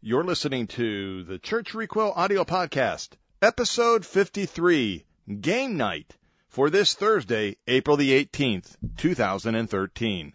You're listening to the Church Requel Audio Podcast, Episode 53, Game Night, for this Thursday, April the 18th, 2013.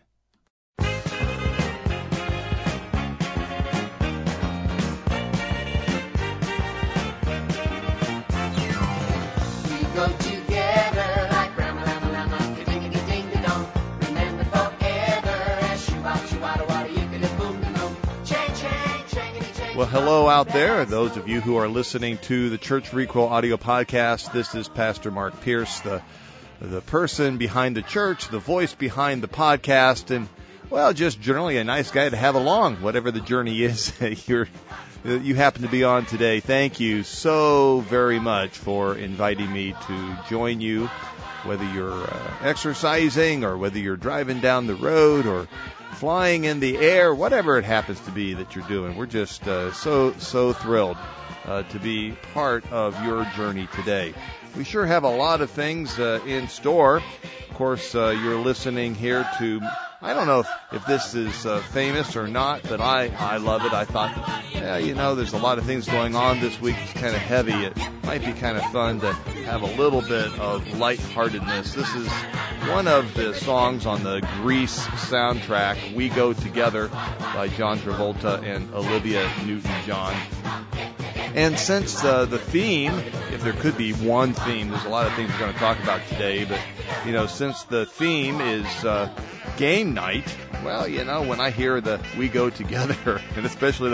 Well, hello out there, those of you who are listening to the Church Requel Audio Podcast. This is Pastor Mark Pierce, the person behind the church, the voice behind the podcast, and, well, just generally a nice guy to have along, whatever the journey is you happen to be on today. Thank you so very much for inviting me to join you, whether you're exercising or whether you're driving down the road or flying in the air, whatever it happens to be that you're doing. We're just so thrilled to be part of your journey today. We sure have a lot of things in store. Of course, you're listening here to, I don't know if this is famous or not, but I love it. I thought, there's a lot of things going on this week. It's kind of heavy. It might be kind of fun to have a little bit of lightheartedness. This is one of the songs on the Grease soundtrack, We Go Together, by John Travolta and Olivia Newton-John. And since the theme, if there could be one theme, there's a lot of things we're going to talk about today, but, since the theme is game night, well, when I hear the We Go Together, and especially the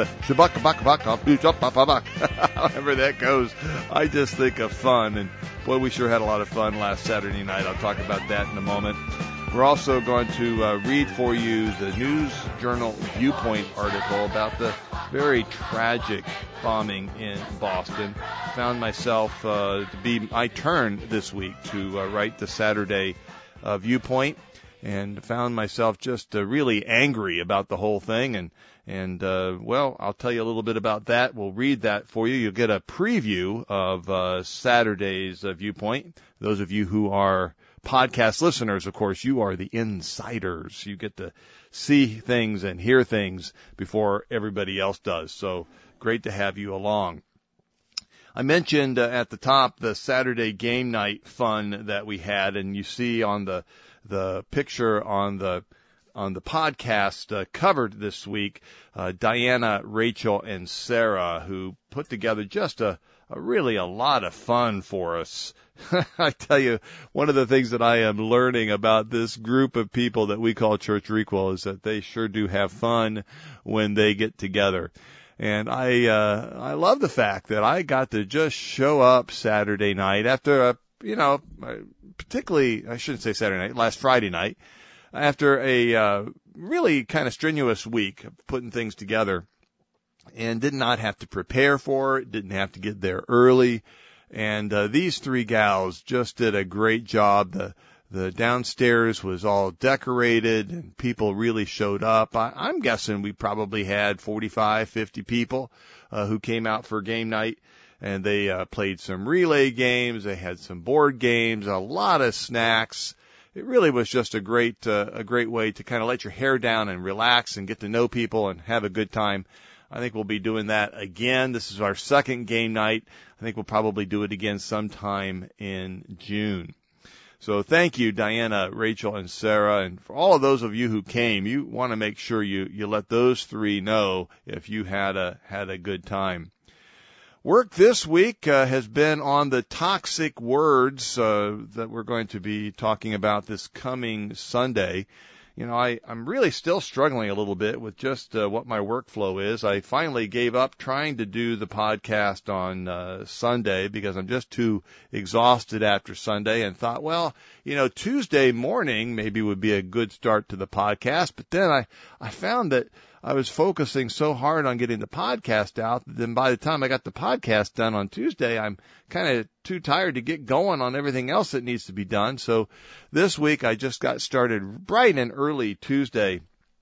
however that goes, I just think of fun. And, boy, we sure had a lot of fun last Saturday night. I'll talk about that in a moment. We're also going to read for you the News Journal Viewpoint article about the very tragic bombing in Boston. Found myself to be my turn this week to write the Saturday Viewpoint, and found myself just really angry about the whole thing. And I'll tell you a little bit about that. We'll read that for you. You'll get a preview of Saturday's Viewpoint. Those of you who are podcast listeners, of course, you are the insiders. You get to see things and hear things before everybody else does. So great to have you along. I mentioned at the top the Saturday game night fun that we had, and you see on the picture on the podcast covered this week, Diana, Rachel, and Sarah, who put together just a lot of fun for us. I tell you, one of the things that I am learning about this group of people that we call Church Requel is that they sure do have fun when they get together. And I love the fact that I got to just show up Saturday night after particularly, I shouldn't say Saturday night, last Friday night, after a really kind of strenuous week of putting things together, and did not have to prepare for it, didn't have to get there early. And these three gals just did a great job. The downstairs was all decorated, and people really showed up. I'm guessing we probably had 45, 50 people who came out for game night, and they played some relay games. They had some board games, a lot of snacks. It really was just a great way to kind of let your hair down and relax and get to know people and have a good time. I think we'll be doing that again. This is our second game night. I think we'll probably do it again sometime in June. So thank you, Diana, Rachel, and Sarah. And for all of those of you who came, you want to make sure you let those three know if you had a good time. Work this week has been on the toxic words that we're going to be talking about this coming Sunday. I'm really still struggling a little bit with just what my workflow is. I finally gave up trying to do the podcast on Sunday because I'm just too exhausted after Sunday, and thought, Tuesday morning maybe would be a good start to the podcast. But then I found that I was focusing so hard on getting the podcast out that then by the time I got the podcast done on Tuesday, I'm kind of too tired to get going on everything else that needs to be done. So this week I just got started bright and early Tuesday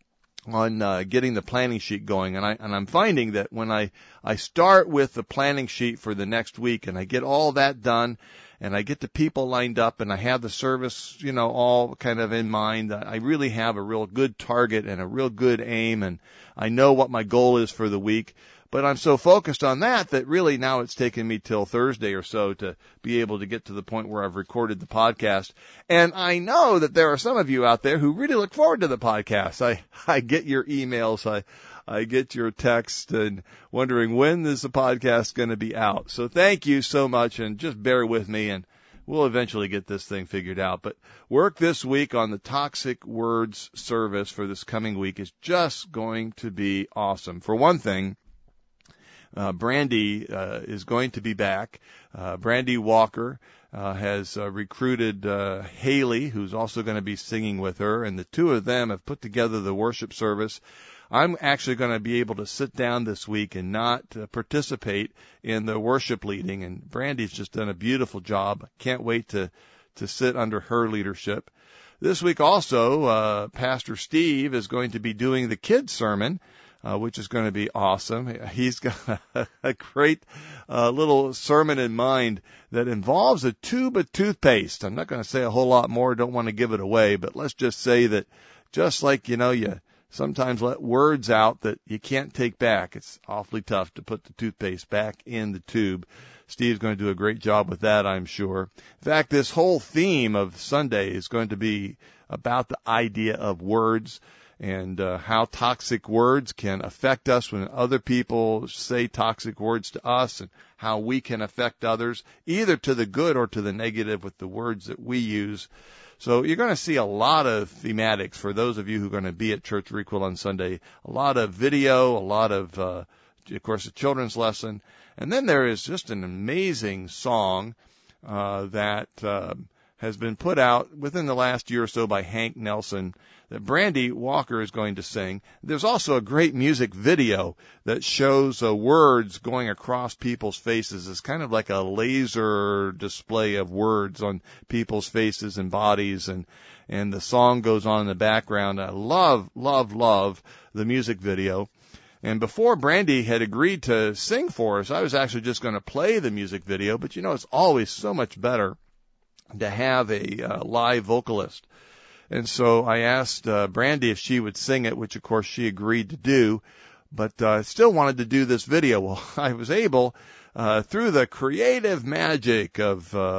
on getting the planning sheet going. And I'm finding that when I start with the planning sheet for the next week and I get all that done, and I get the people lined up, and I have the service, all kind of in mind, I really have a real good target and a real good aim, and I know what my goal is for the week. But I'm so focused on that really now it's taken me till Thursday or so to be able to get to the point where I've recorded the podcast. And I know that there are some of you out there who really look forward to the podcast. I get your emails. I get your text and wondering when is the podcast going to be out. So thank you so much, and just bear with me, and we'll eventually get this thing figured out. But work this week on the Toxic Words service for this coming week is just going to be awesome. For one thing, Brandy is going to be back. Brandy Walker has recruited Haley, who's also going to be singing with her, and the two of them have put together the worship service. I'm actually going to be able to sit down this week and not participate in the worship leading, and Brandy's just done a beautiful job. Can't wait to sit under her leadership. This week also, Pastor Steve is going to be doing the kids' sermon, which is going to be awesome. He's got a great little sermon in mind that involves a tube of toothpaste. I'm not going to say a whole lot more. Don't want to give it away, but let's just say that just like, you sometimes let words out that you can't take back. It's awfully tough to put the toothpaste back in the tube. Steve's going to do a great job with that, I'm sure. In fact, this whole theme of Sunday is going to be about the idea of words and how toxic words can affect us when other people say toxic words to us, and how we can affect others, either to the good or to the negative with the words that we use. So you're going to see a lot of thematics for those of you who are going to be at Church Requel on Sunday. A lot of video, a lot of course, a children's lesson. And then there is just an amazing song that has been put out within the last year or so by Hank Nelson that Brandy Walker is going to sing. There's also a great music video that shows words going across people's faces. It's kind of like a laser display of words on people's faces and bodies, and the song goes on in the background. I love the music video. And before Brandy had agreed to sing for us, I was actually just going to play the music video, but it's always so much better to have a live vocalist. And so I asked Brandy if she would sing it, which of course she agreed to do, but I still wanted to do this video. Well, I was able, through the creative magic of,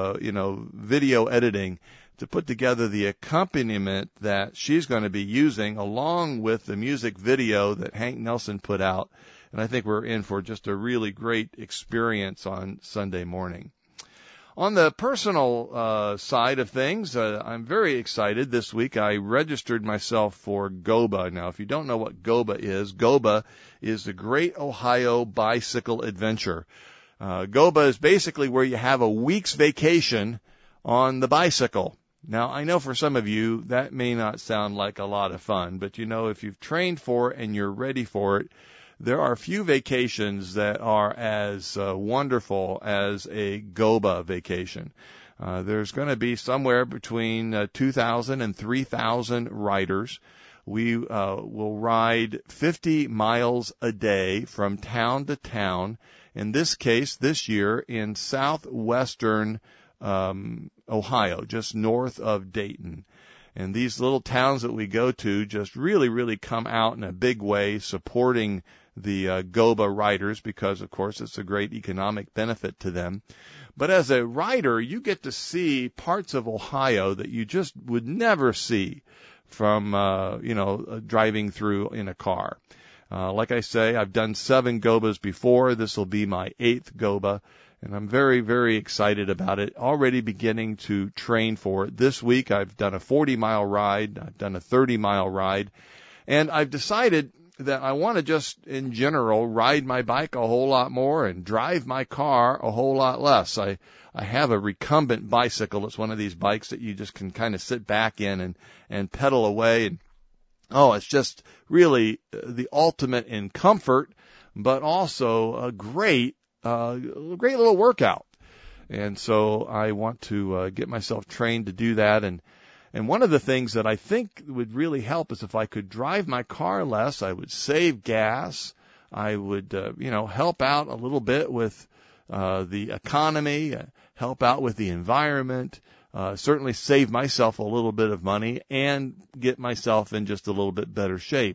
video editing, to put together the accompaniment that she's going to be using along with the music video that Hank Nelson put out. And I think we're in for just a really great experience on Sunday morning. On the personal side of things, I'm very excited. This week I registered myself for GOBA. Now, if you don't know what GOBA is the Great Ohio Bicycle Adventure. GOBA is basically where you have a week's vacation on the bicycle. Now, I know for some of you that may not sound like a lot of fun, but if you've trained for it and you're ready for it, there are few vacations that are as wonderful as a GOBA vacation. There's going to be somewhere between 2,000 and 3,000 riders. We will ride 50 miles a day from town to town. In this case, this year, in southwestern Ohio, just north of Dayton. And these little towns that we go to just really, really come out in a big way supporting the GOBA riders because, of course, it's a great economic benefit to them. But as a rider, you get to see parts of Ohio that you just would never see from, driving through in a car. Like I say, I've done 7 GOBAs before. This will be my 8th GOBA. And I'm very, very excited about it. Already beginning to train for it. This week I've done a 40-mile ride. I've done a 30-mile ride. And I've decided that I want to just, in general, ride my bike a whole lot more and drive my car a whole lot less. I have a recumbent bicycle. It's one of these bikes that you just can kind of sit back in and pedal away. And, it's just really the ultimate in comfort, but also a great little workout. And so I want to get myself trained to do that. And one of the things that I think would really help is if I could drive my car less, I would save gas. I would, help out a little bit with the economy, help out with the environment, certainly save myself a little bit of money and get myself in just a little bit better shape.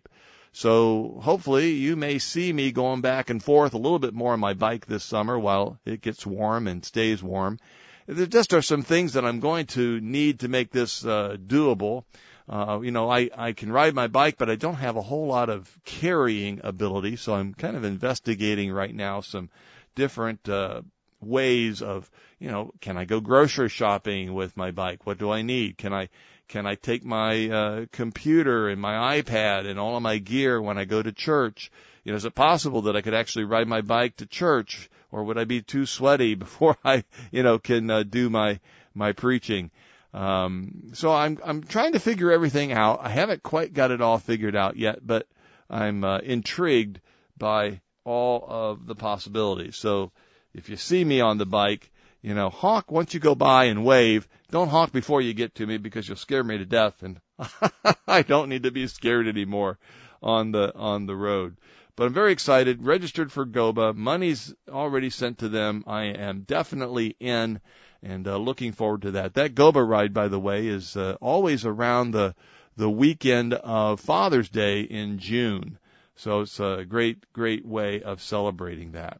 So hopefully you may see me going back and forth a little bit more on my bike this summer while it gets warm and stays warm. There just are some things that I'm going to need to make this doable. I can ride my bike, but I don't have a whole lot of carrying ability, so I'm kind of investigating right now some different ways of, can I go grocery shopping with my bike? What do I need? Can I take my computer and my iPad and all of my gear when I go to church? Is it possible that I could actually ride my bike to church, or would I be too sweaty before I, can do my preaching? So I'm trying to figure everything out. I haven't quite got it all figured out yet, but I'm intrigued by all of the possibilities. So if you see me on the bike, honk once you go by and wave. Don't honk before you get to me because you'll scare me to death, and I don't need to be scared anymore on the road. But I'm very excited. Registered for GOBA. Money's already sent to them. I am definitely in, and looking forward to that. That GOBA ride, by the way, is always around the weekend of Father's Day in June. So it's a great way of celebrating that.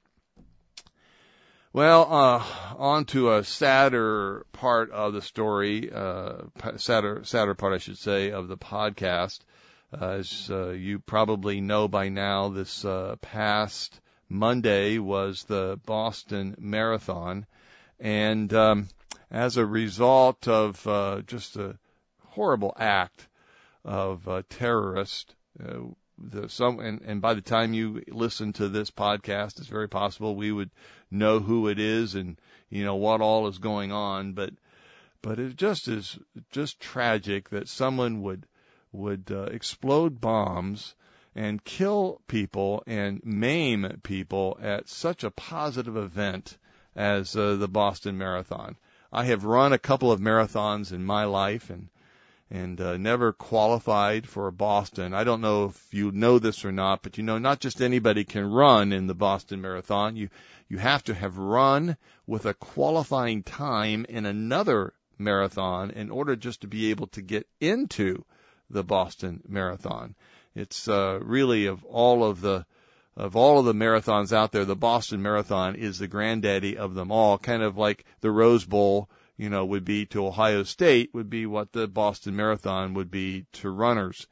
Well, on to a sadder part of the story, sadder part, I should say, of the podcast. As you probably know by now, this past Monday was the Boston Marathon. And as a result of just a horrible act of terrorists, and by the time you listen to this podcast, it's very possible we would know who it is and what all is going on. But it just is just tragic that someone would explode bombs and kill people and maim people at such a positive event as the Boston Marathon. I have run a couple of marathons in my life and never qualified for Boston. I don't know if you know this or not, but not just anybody can run in the Boston Marathon. You have to have run with a qualifying time in another marathon in order just to be able to get into the Boston Marathon. It's really of all of the marathons out there, the Boston Marathon is the granddaddy of them all, kind of like the Rose Bowl, would be to Ohio State, would be what the Boston Marathon would be to runners.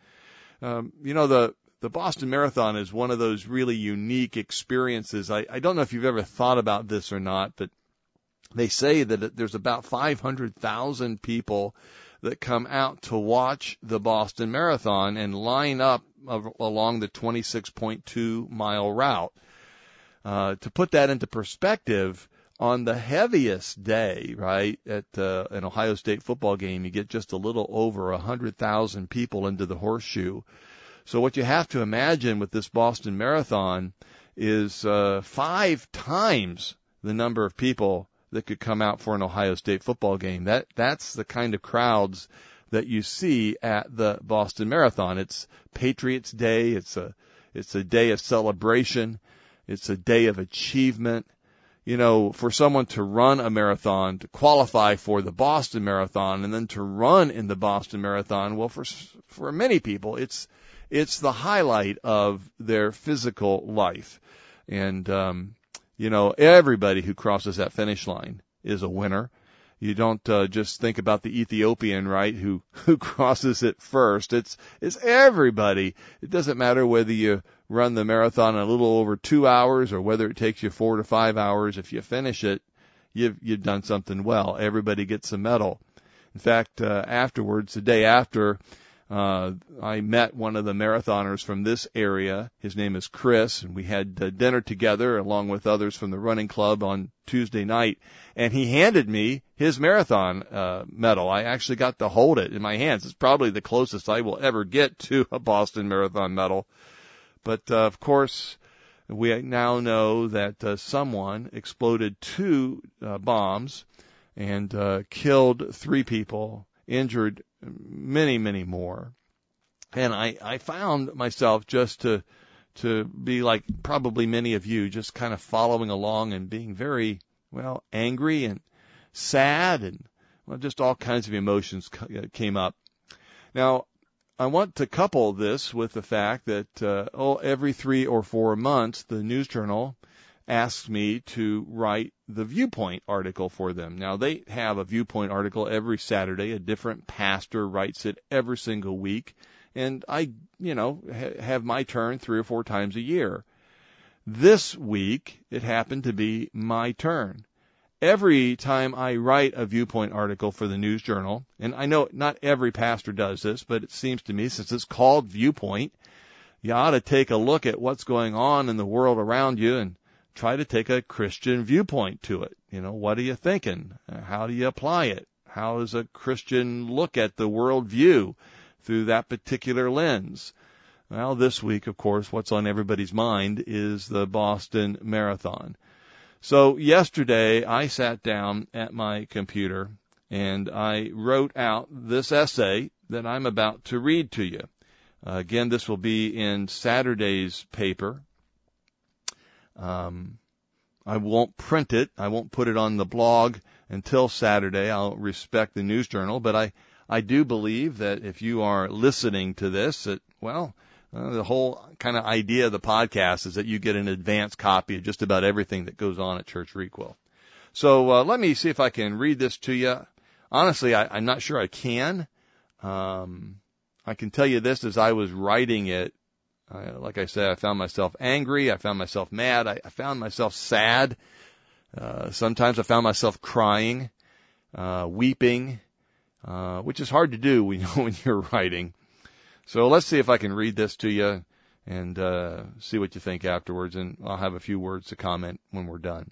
The Boston Marathon is one of those really unique experiences. I don't know if you've ever thought about this or not, but they say that there's about 500,000 people that come out to watch the Boston Marathon and line up along the 26.2 mile route. To put that into perspective, on the heaviest day, right, at an Ohio State football game, you get just a little over 100,000 people into the horseshoe. So what you have to imagine with this Boston Marathon is 5 times the number of people that could come out for an Ohio State football game. That's the kind of crowds that you see at the Boston Marathon. It's Patriots Day. It's a day of celebration. It's a day of achievement. For someone to run a marathon, to qualify for the Boston Marathon, and then to run in the Boston Marathon, well, for many people, it's the highlight of their physical life. And everybody who crosses that finish line is a winner. You don't just think about the Ethiopian, right, who crosses it first. It's everybody. It doesn't matter whether you run the marathon in a little over 2 hours or whether it takes you 4 to 5 hours. If you finish it, you've done something well. Everybody gets a medal. In fact, afterwards, the day after, I met one of the marathoners from this area. His name is Chris, and we had dinner together along with others from the running club on Tuesday night, and he handed me his marathon medal. I actually got to hold it in my hands. It's probably the closest I will ever get to a Boston Marathon medal. But, of course, we now know that someone exploded 2 bombs and killed 3 people, injured many, many more. And I found myself just to be like probably many of you, just kind of following along and being very, angry and sad and, just all kinds of emotions came up. Now, I want to couple this with the fact that every 3 or 4 months, the News Journal asks me to write the Viewpoint article for them. Now, they have a Viewpoint article every Saturday. A different pastor writes it every single week. And I, have my turn 3 or 4 times a year. This week, it happened to be my turn. Every time I write a Viewpoint article for the News Journal, and I know not every pastor does this, but it seems to me, since it's called Viewpoint, you ought to take a look at what's going on in the world around you and try to take a Christian viewpoint to it. What are you thinking? How do you apply it? How does a Christian look at the world view through that particular lens? Well, this week, of course, what's on everybody's mind is the Boston Marathon. So yesterday, I sat down at my computer and I wrote out this essay that I'm about to read to you. Again, this will be in Saturday's paper. I won't print it. I won't put it on the blog until Saturday. I'll respect the News Journal, but I do believe that if you are listening to this, the whole kind of idea of the podcast is that you get an advance copy of just about everything that goes on at Church Requel. So let me see if I can read this to you. Honestly, I'm not sure I can. I can tell you this, as I was writing it, like I said, I found myself angry. I found myself mad. I found myself sad. Sometimes I found myself crying, weeping, which is hard to do when you're writing. So let's see if I can read this to you and see what you think afterwards, and I'll have a few words to comment when we're done.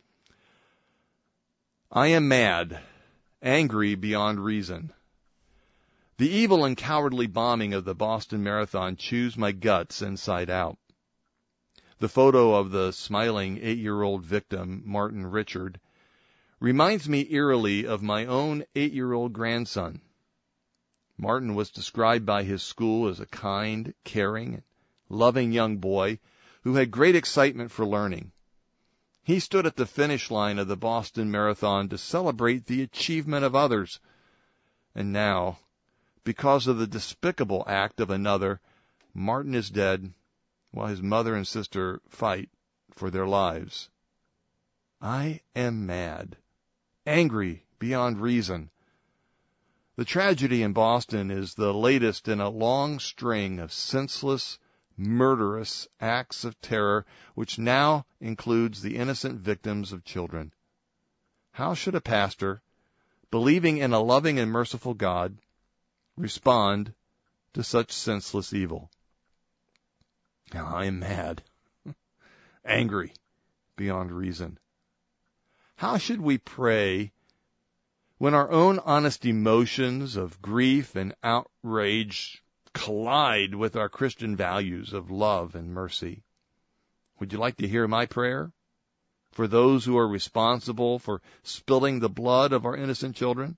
I am mad, angry beyond reason. The evil and cowardly bombing of the Boston Marathon chews my guts inside out. The photo of the smiling 8-year-old victim, Martin Richard, reminds me eerily of my own 8-year-old grandson. Martin was described by his school as a kind, caring, loving young boy who had great excitement for learning. He stood at the finish line of the Boston Marathon to celebrate the achievement of others. And now, because of the despicable act of another, Martin is dead while his mother and sister fight for their lives. I am mad, angry beyond reason. The tragedy in Boston is the latest in a long string of senseless, murderous acts of terror, which now includes the innocent victims of children. How should a pastor, believing in a loving and merciful God, respond to such senseless evil? Now, I am mad, angry beyond reason. How should we pray when our own honest emotions of grief and outrage collide with our Christian values of love and mercy? Would you like to hear my prayer for those who are responsible for spilling the blood of our innocent children?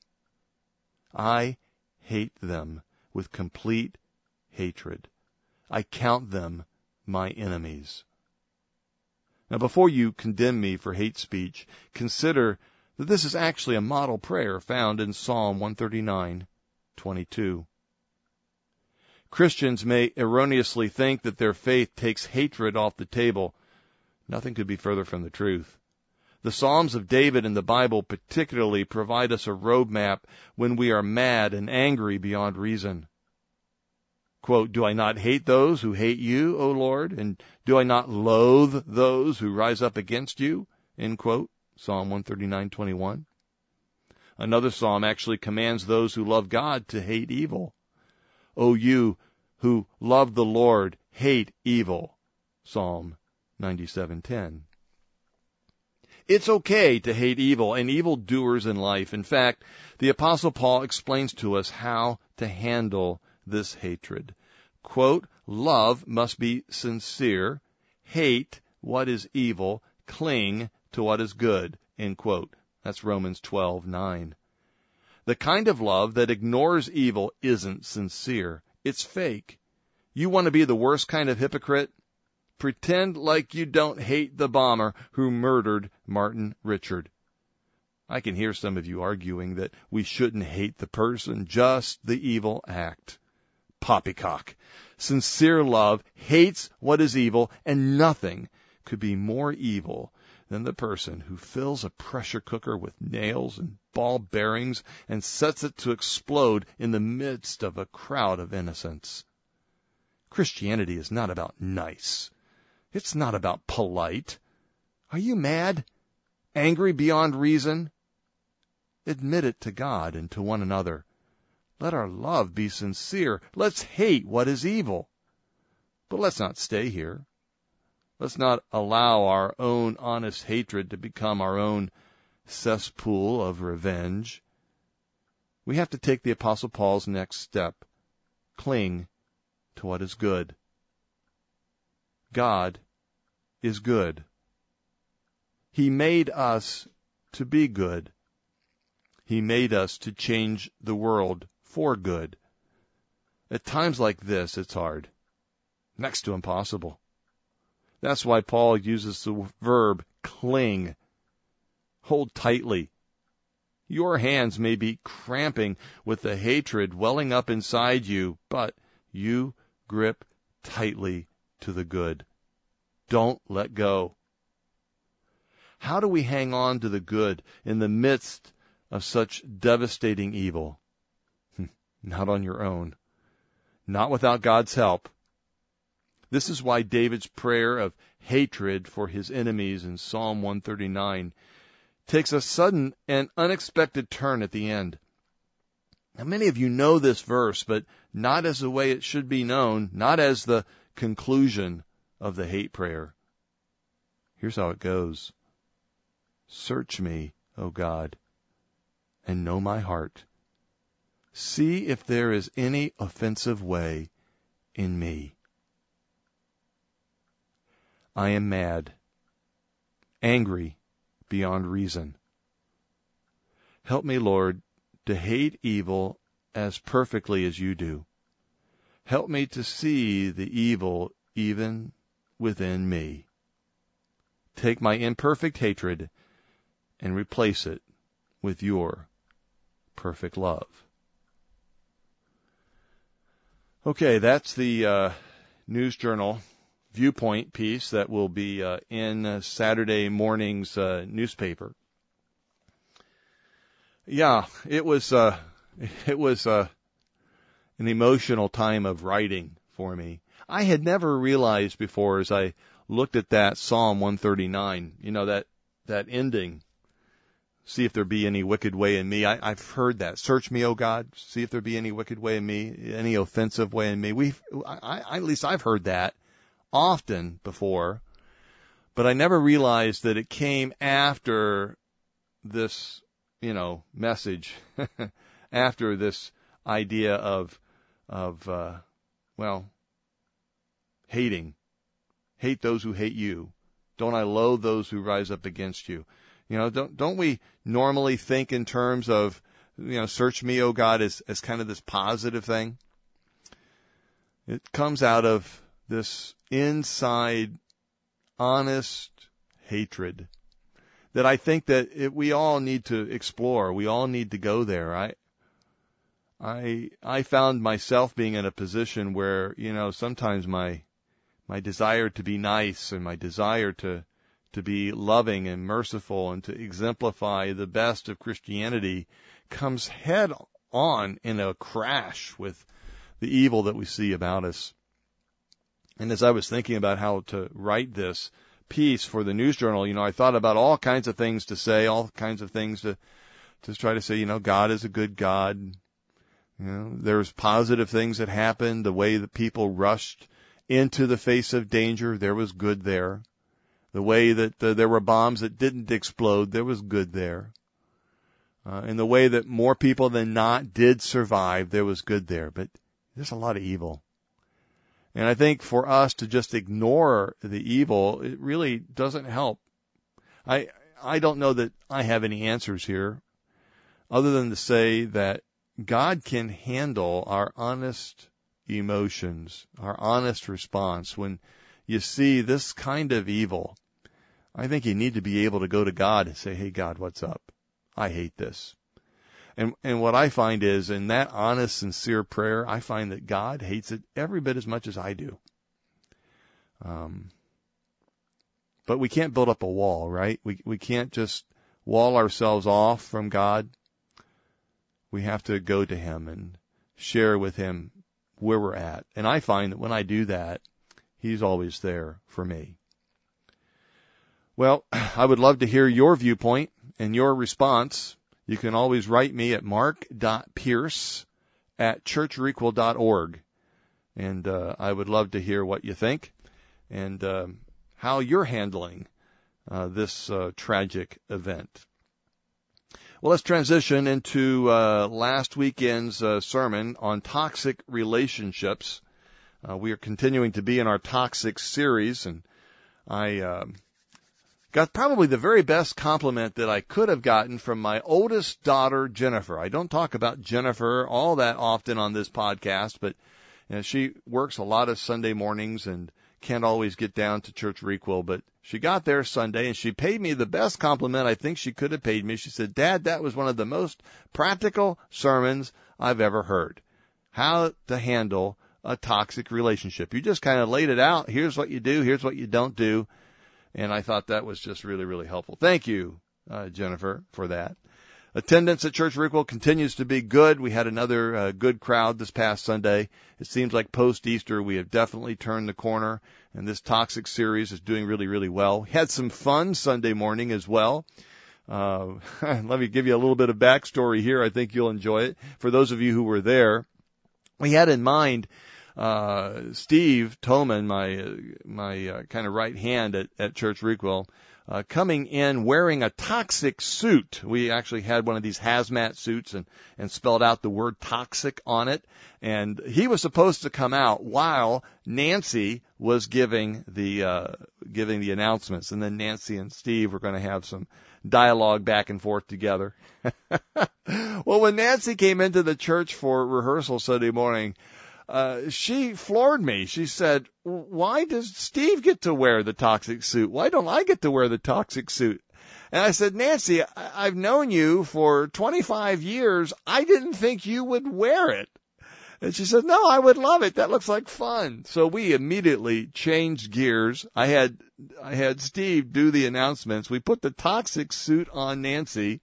I hate them with complete hatred. I count them my enemies. Now, before you condemn me for hate speech, consider that this is actually a model prayer found in Psalm 139:22. Christians may erroneously think that their faith takes hatred off the table. Nothing could be further from the truth. The Psalms of David in the Bible particularly provide us a roadmap when we are mad and angry beyond reason. Quote, "Do I not hate those who hate you, O Lord? And do I not loathe those who rise up against you?" End quote. Psalm 139:21. Another psalm actually commands those who love God to hate evil. O you who love the Lord, hate evil. Psalm 97:10. It's okay to hate evil and evildoers in life. In fact, the Apostle Paul explains to us how to handle this hatred. Quote, "Love must be sincere, hate what is evil, cling to what is good." End quote. That's Romans 12:9. The kind of love that ignores evil isn't sincere. It's fake. You want to be the worst kind of hypocrite? Pretend like you don't hate the bomber who murdered Martin Richard. I can hear some of you arguing that we shouldn't hate the person, just the evil act. Poppycock. Sincere love hates what is evil, and nothing could be more evil than the person who fills a pressure cooker with nails and ball bearings and sets it to explode in the midst of a crowd of innocents. Christianity is not about nice. It's not about polite. Are you mad? Angry beyond reason? Admit it to God and to one another. Let our love be sincere. Let's hate what is evil. But let's not stay here. Let's not allow our own honest hatred to become our own cesspool of revenge. We have to take the Apostle Paul's next step. Cling to what is good. God is good. He made us to be good. He made us to change the world for good. At times like this, it's hard. Next to impossible. That's why Paul uses the verb cling. Hold tightly. Your hands may be cramping with the hatred welling up inside you, but you grip tightly to the good. Don't let go. How do we hang on to the good in the midst of such devastating evil? Not on your own. Not without God's help. This is why David's prayer of hatred for his enemies in Psalm 139 takes a sudden and unexpected turn at the end. Now, many of you know this verse, but not as the way it should be known, not as the conclusion of the hate prayer. Here's how it goes. Search me, O God, and know my heart. See if there is any offensive way in me. I am mad, angry beyond reason. Help me, Lord, to hate evil as perfectly as you do. Help me to see the evil even within me. Take my imperfect hatred and replace it with your perfect love. Okay, that's the News Journal Viewpoint piece that will be in Saturday morning's newspaper. Yeah, it was an emotional time of writing for me. I had never realized before, as I looked at that Psalm 139, that ending. See if there be any wicked way in me. I've heard that. Search me, O God. See if there be any wicked way in me, any offensive way in me. At least I've heard that often before, but I never realized that it came after this, message, after this idea of hating. Hate those who hate you. Don't I loathe those who rise up against you? Don't we normally think in terms of, search me, O God, as kind of this positive thing? It comes out of this inside, honest hatred that I think that we all need to explore. We all need to go there. I found myself being in a position where, sometimes my desire to be nice and my desire to be loving and merciful and to exemplify the best of Christianity comes head on in a crash with the evil that we see about us. And as I was thinking about how to write this piece for the News Journal, I thought about all kinds of things to say, all kinds of things to try to say, God is a good God. There's positive things that happened, the way that people rushed into the face of danger, there was good there. The way that there were bombs that didn't explode, there was good there. And the way that more people than not did survive, there was good there. But there's a lot of evil. And I think for us to just ignore the evil, it really doesn't help. I don't know that I have any answers here other than to say that God can handle our honest emotions, our honest response. When you see this kind of evil, I think you need to be able to go to God and say, hey, God, what's up? I hate this. And what I find is in that honest, sincere prayer, I find that God hates it every bit as much as I do. But we can't build up a wall, right? We can't just wall ourselves off from God. We have to go to Him and share with Him where we're at. And I find that when I do that, He's always there for me. Well, I would love to hear your viewpoint and your response. You can always write me at mark.pierce@churchrequel.org. And I would love to hear what you think and how you're handling this tragic event. Well, let's transition into last weekend's sermon on toxic relationships. We are continuing to be in our toxic series, and I got probably the very best compliment that I could have gotten from my oldest daughter, Jennifer. I don't talk about Jennifer all that often on this podcast, but she works a lot of Sunday mornings and can't always get down to Church Requel, but she got there Sunday and she paid me the best compliment I think she could have paid me. She said, "Dad, that was one of the most practical sermons I've ever heard. How to handle a toxic relationship. You just kind of laid it out. Here's what you do. Here's what you don't do." And I thought that was just really, really helpful. Thank you, Jennifer, for that. Attendance at Church Requel continues to be good. We had another good crowd this past Sunday. It seems like post-Easter we have definitely turned the corner, and this toxic series is doing really, really well. We had some fun Sunday morning as well. Let me give you a little bit of backstory here. I think you'll enjoy it. For those of you who were there, we had in mind Steve Toman, my kind of right hand at Church Requel, coming in wearing a toxic suit. We actually had one of these hazmat suits and spelled out the word toxic on it. And he was supposed to come out while Nancy was giving the announcements. And then Nancy and Steve were going to have some dialogue back and forth together. Well, when Nancy came into the church for rehearsal Sunday morning, she floored me. She said, "Why does Steve get to wear the toxic suit? Why don't I get to wear the toxic suit?" And I said, "Nancy, I've known you for 25 years. I didn't think you would wear it." And she said, "No, I would love it. That looks like fun." So we immediately changed gears. I had Steve do the announcements. We put the toxic suit on Nancy.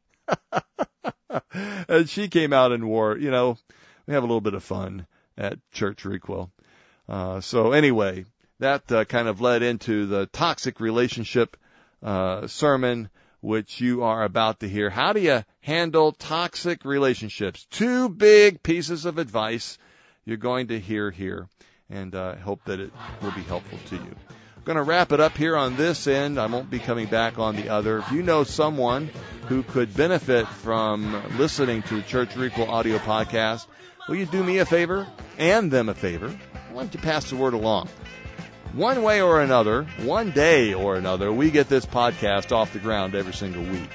And she came out and wore it. You know, we have a little bit of fun at Church Requel. So anyway, that kind of led into the toxic relationship sermon, which you are about to hear. How do you handle toxic relationships? 2 big pieces of advice you're going to hear here, and I hope that it will be helpful to you. I'm going to wrap it up here on this end. I won't be coming back on the other. If you know someone who could benefit from listening to the Church Requel audio podcast, will you do me a favor and them a favor? Why don't you pass the word along? One way or another, one day or another, we get this podcast off the ground every single week.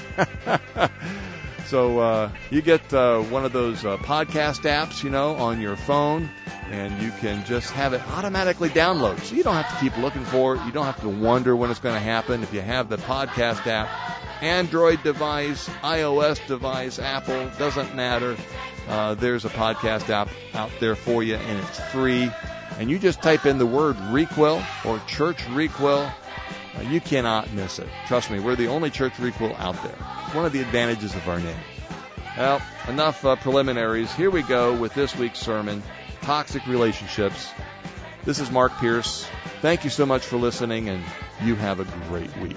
So you get one of those podcast apps, you know, on your phone, and you can just have it automatically download. So you don't have to keep looking for it. You don't have to wonder when it's going to happen. If you have the podcast app, Android device, iOS device, Apple, doesn't matter. There's a podcast app out there for you, and it's free. And you just type in the word Requel or Church Requel. You cannot miss it. Trust me, we're the only Church Requel out there. It's one of the advantages of our name. Well, enough preliminaries. Here we go with this week's sermon, Toxic Relationships. This is Mark Pierce. Thank you so much for listening, and you have a great week.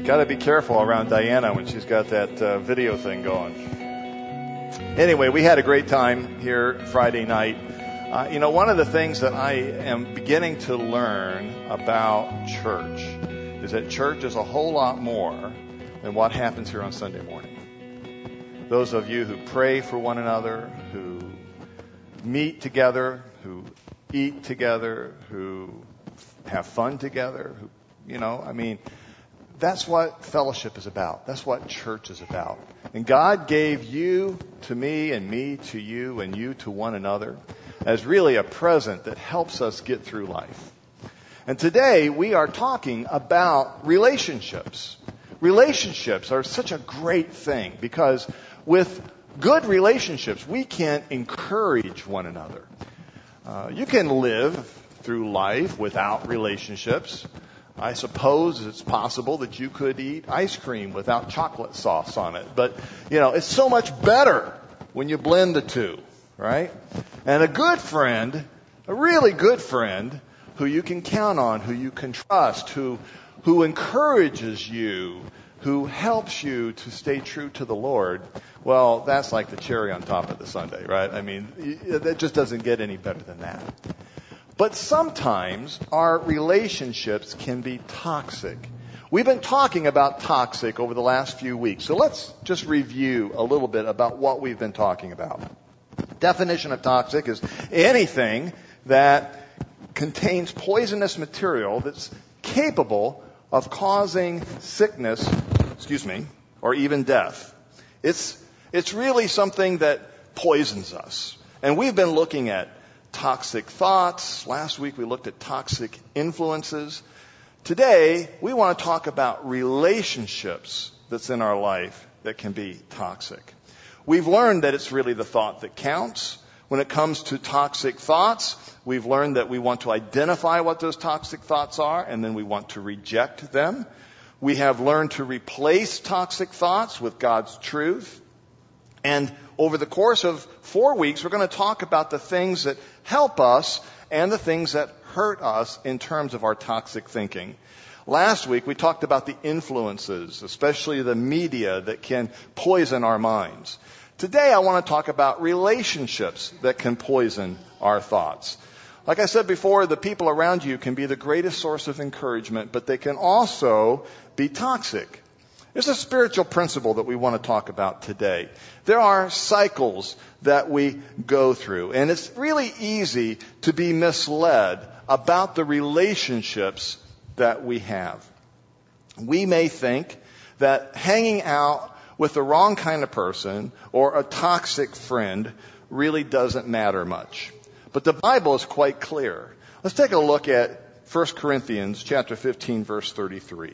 Got to be careful around Diana when she's got that video thing going. Anyway, we had a great time here Friday night. One of the things that I am beginning to learn about church is that church is a whole lot more than what happens here on Sunday morning. Those of you who pray for one another, who meet together, who eat together, who have fun together, that's what fellowship is about. That's what church is about. And God gave you to me and me to you and you to one another as really a present that helps us get through life. And today we are talking about relationships. Relationships are such a great thing because with good relationships, we can encourage one another. You can live through life without relationships. I suppose it's possible that you could eat ice cream without chocolate sauce on it. But, it's so much better when you blend the two, right? And a good friend, a really good friend, who you can count on, who you can trust, who encourages you, who helps you to stay true to the Lord, well, that's like the cherry on top of the sundae, right? That just doesn't get any better than that. But sometimes our relationships can be toxic. We've been talking about toxic over the last few weeks. So let's just review a little bit about what we've been talking about. Definition of toxic is anything that contains poisonous material that's capable of causing sickness, or even death. It's really something that poisons us. And we've been looking at toxic thoughts. Last week we looked at toxic influences. Today we want to talk about relationships that's in our life that can be toxic. We've learned that it's really the thought that counts. When it comes to toxic thoughts, we've learned that we want to identify what those toxic thoughts are and then we want to reject them. We have learned to replace toxic thoughts with God's truth. And over the course of 4 weeks, we're going to talk about the things that help us and the things that hurt us in terms of our toxic thinking. Last week, we talked about the influences, especially the media, that can poison our minds. Today, I want to talk about relationships that can poison our thoughts. Like I said before, the people around you can be the greatest source of encouragement, but they can also be toxic. There's a spiritual principle that we want to talk about today. There are cycles that we go through, and it's really easy to be misled about the relationships that we have. We may think that hanging out with the wrong kind of person or a toxic friend really doesn't matter much. But the Bible is quite clear. Let's take a look at 1 Corinthians chapter 15, verse 33.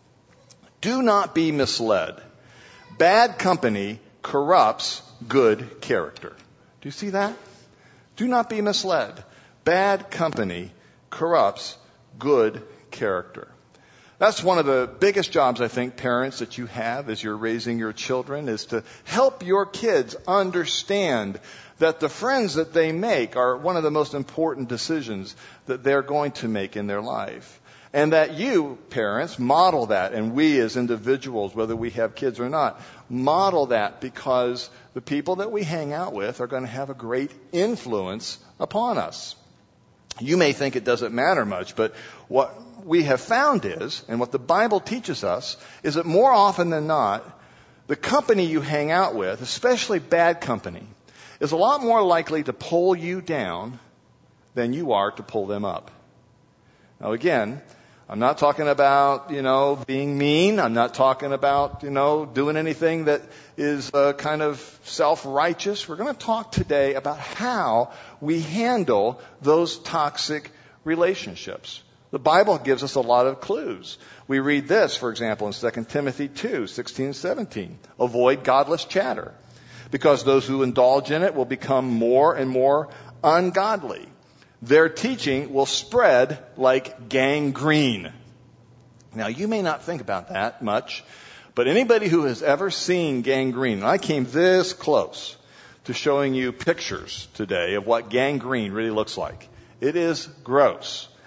Do not be misled. Bad company corrupts good character. Do you see that? Do not be misled. Bad company corrupts good character. That's one of the biggest jobs, I think, parents, that you have as you're raising your children, is to help your kids understand that the friends that they make are one of the most important decisions that they're going to make in their life. And that you, parents, model that, and we as individuals, whether we have kids or not, model that, because the people that we hang out with are going to have a great influence upon us. You may think it doesn't matter much, but what we have found is, and what the Bible teaches us, is that more often than not, the company you hang out with, especially bad company, is a lot more likely to pull you down than you are to pull them up. Now again, I'm not talking about, being mean. I'm not talking about, doing anything that is kind of self-righteous. We're going to talk today about how we handle those toxic relationships. The Bible gives us a lot of clues. We read this, for example, in 2 Timothy 2, 16 and 17. Avoid godless chatter, because those who indulge in it will become more and more ungodly. Their teaching will spread like gangrene. Now, you may not think about that much, but anybody who has ever seen gangrene, and I came this close to showing you pictures today of what gangrene really looks like. It is gross.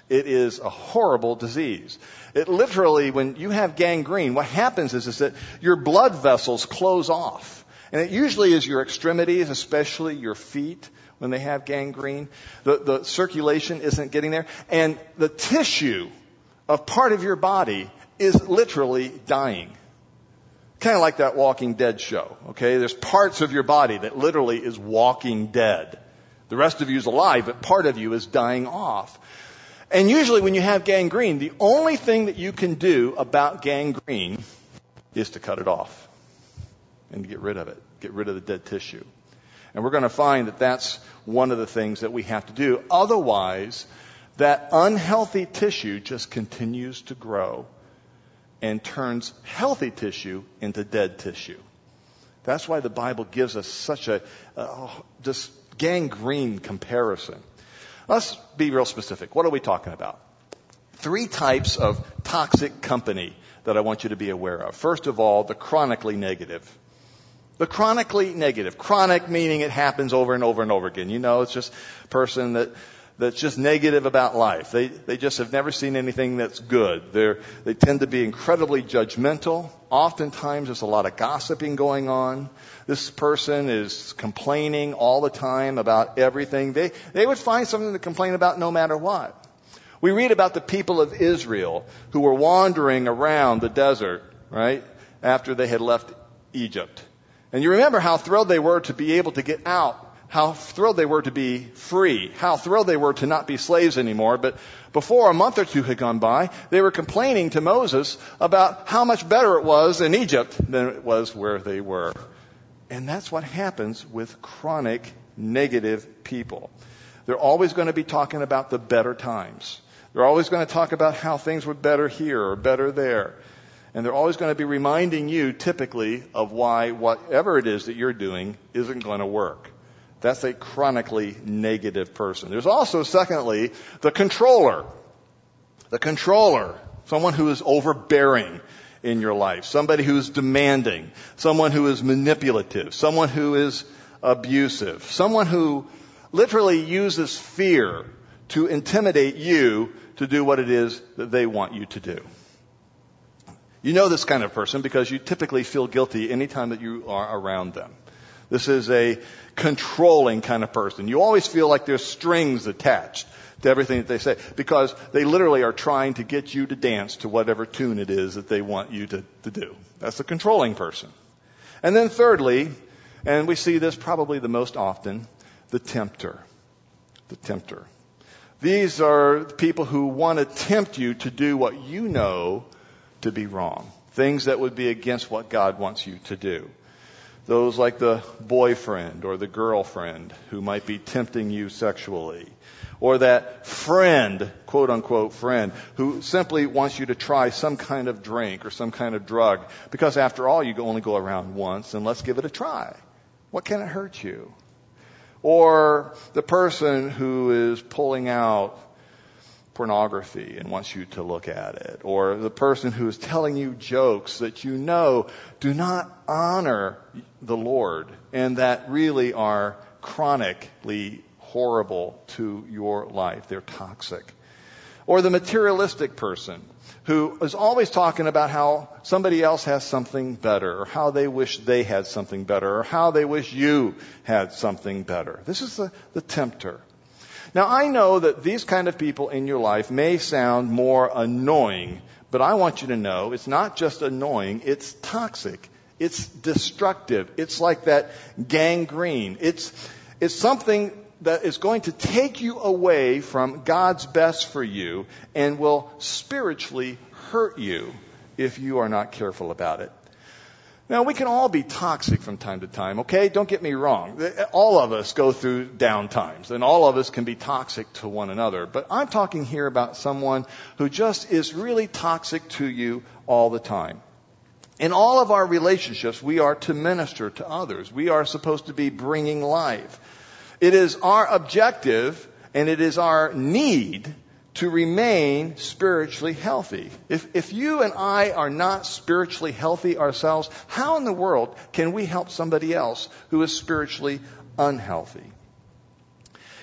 It is a horrible disease. It literally, when you have gangrene, what happens is that your blood vessels close off. And it usually is your extremities, especially your feet, when they have gangrene. The circulation isn't getting there. And the tissue of part of your body is literally dying. Kind of like that Walking Dead show, okay? There's parts of your body that literally is walking dead. The rest of you is alive, but part of you is dying off. And usually when you have gangrene, the only thing that you can do about gangrene is to cut it off and get rid of it, get rid of the dead tissue. And we're going to find that that's one of the things that we have to do. Otherwise, that unhealthy tissue just continues to grow and turns healthy tissue into dead tissue. That's why the Bible gives us such a just gangrene comparison. Let's be real specific. What are we talking about? 3 types of toxic company that I want you to be aware of. First of all, the chronically negative. The chronically negative. Chronic meaning it happens over and over and over again. You know, it's just a person that's just negative about life. They just have never seen anything that's good. They tend to be incredibly judgmental. Oftentimes there's a lot of gossiping going on. This person is complaining all the time about everything. They would find something to complain about no matter what. We read about the people of Israel who were wandering around the desert, right, after they had left Egypt. And you remember how thrilled they were to be able to get out. How thrilled they were to be free. How thrilled they were to not be slaves anymore. But before a month or two had gone by, they were complaining to Moses about how much better it was in Egypt than it was where they were. And that's what happens with chronic negative people. They're always going to be talking about the better times. They're always going to talk about how things were better here or better there. And they're always going to be reminding you, typically, of why whatever it is that you're doing isn't going to work. That's a chronically negative person. There's also, secondly, the controller. The controller, someone who is overbearing in your life, somebody who's demanding, someone who is manipulative, someone who is abusive, someone who literally uses fear to intimidate you to do what it is that they want you to do. You know this kind of person because you typically feel guilty anytime that you are around them. This is a controlling kind of person. You always feel like there's strings attached to everything that they say because they literally are trying to get you to dance to whatever tune it is that they want you to do. That's a controlling person. And then thirdly, and we see this probably the most often, the tempter. The tempter. These are people who want to tempt you to do what you know to be wrong. Things that would be against what God wants you to do. Those like the boyfriend or the girlfriend who might be tempting you sexually. Or that friend, quote unquote friend, who simply wants you to try some kind of drink or some kind of drug. Because after all, you only go around once and let's give it a try. What can it hurt you? Or the person who is pulling out pornography and wants you to look at it. Or the person who is telling you jokes that you know do not honor the Lord and that really are chronically horrible to your life. They're toxic. Or the materialistic person who is always talking about how somebody else has something better or how they wish they had something better or how they wish you had something better. This is the tempter. Now, I know that these kind of people in your life may sound more annoying, but I want you to know it's not just annoying, it's toxic. It's destructive. It's like that gangrene. It's something that is going to take you away from God's best for you and will spiritually hurt you if you are not careful about it. Now, we can all be toxic from time to time, okay? Don't get me wrong. All of us go through down times, and all of us can be toxic to one another. But I'm talking here about someone who just is really toxic to you all the time. In all of our relationships, we are to minister to others. We are supposed to be bringing life. It is our objective, and it is our need to remain spiritually healthy. If you and I are not spiritually healthy ourselves, how in the world can we help somebody else who is spiritually unhealthy?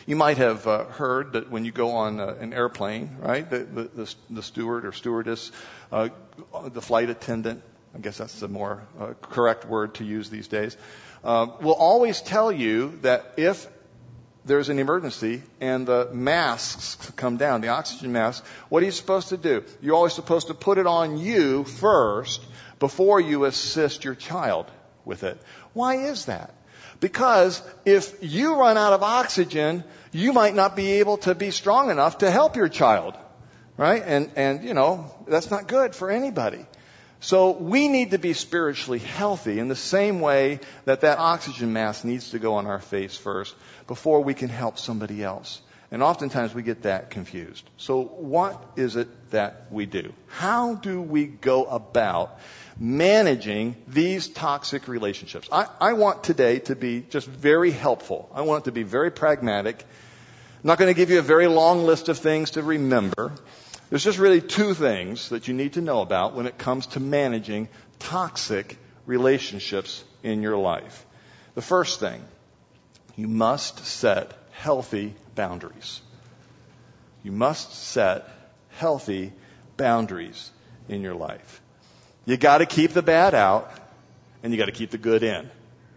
You might have heard that when you go on an airplane, right, the steward or stewardess, the flight attendant, I guess that's the more correct word to use these days, will always tell you that if there's an emergency and the masks come down, the oxygen masks, what are you supposed to do? You're always supposed to put it on you first before you assist your child with it. Why is that? Because if you run out of oxygen, you might not be able to be strong enough to help your child, right? And you know, that's not good for anybody. So we need to be spiritually healthy in the same way that oxygen mask needs to go on our face first before we can help somebody else. And oftentimes we get that confused. So what is it that we do? How do we go about managing these toxic relationships? I want today to be just very helpful. I want it to be very pragmatic. I'm not going to give you a very long list of things to remember. There's just really two things that you need to know about when it comes to managing toxic relationships in your life. The first thing, you must set healthy boundaries. You must set healthy boundaries in your life. You got to keep the bad out, and you got to keep the good in.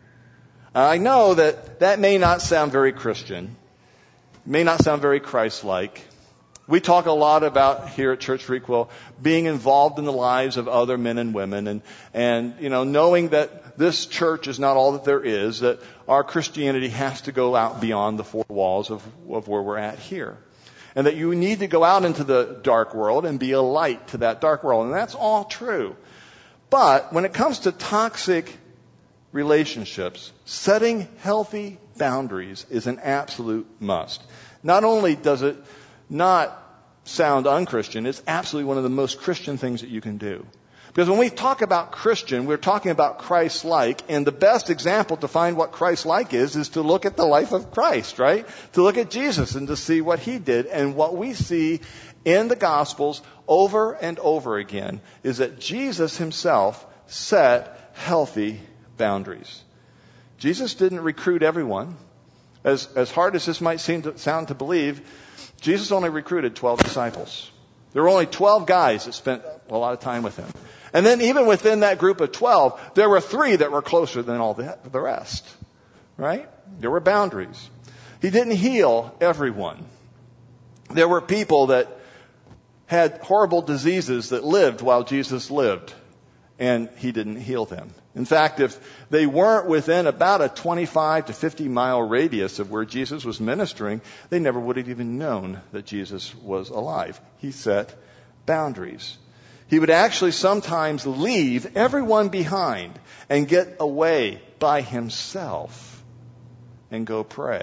I know that may not sound very Christian, may not sound very Christ-like. We talk a lot about here at Church Frequel being involved in the lives of other men and women, and you know, knowing that this church is not all that there is, that our Christianity has to go out beyond the four walls of where we're at here. And that you need to go out into the dark world and be a light to that dark world. And that's all true. But when it comes to toxic relationships, setting healthy boundaries is an absolute must. Not only does it not sound unchristian, it's absolutely one of the most Christian things that you can do. Because when we talk about Christian, we're talking about Christ-like, and the best example to find what Christ-like is to look at the life of Christ, right? To look at Jesus and to see what He did. And what we see in the Gospels over and over again is that Jesus Himself set healthy boundaries. Jesus didn't recruit everyone. As hard as this might sound to believe, Jesus only recruited 12 disciples. There were only 12 guys that spent a lot of time with Him. And then even within that group of 12, there were 3 that were closer than all the rest. Right? There were boundaries. He didn't heal everyone. There were people that had horrible diseases that lived while Jesus lived, and He didn't heal them. In fact, if they weren't within about a 25 to 50 mile radius of where Jesus was ministering, they never would have even known that Jesus was alive. He set boundaries. He would actually sometimes leave everyone behind and get away by Himself and go pray.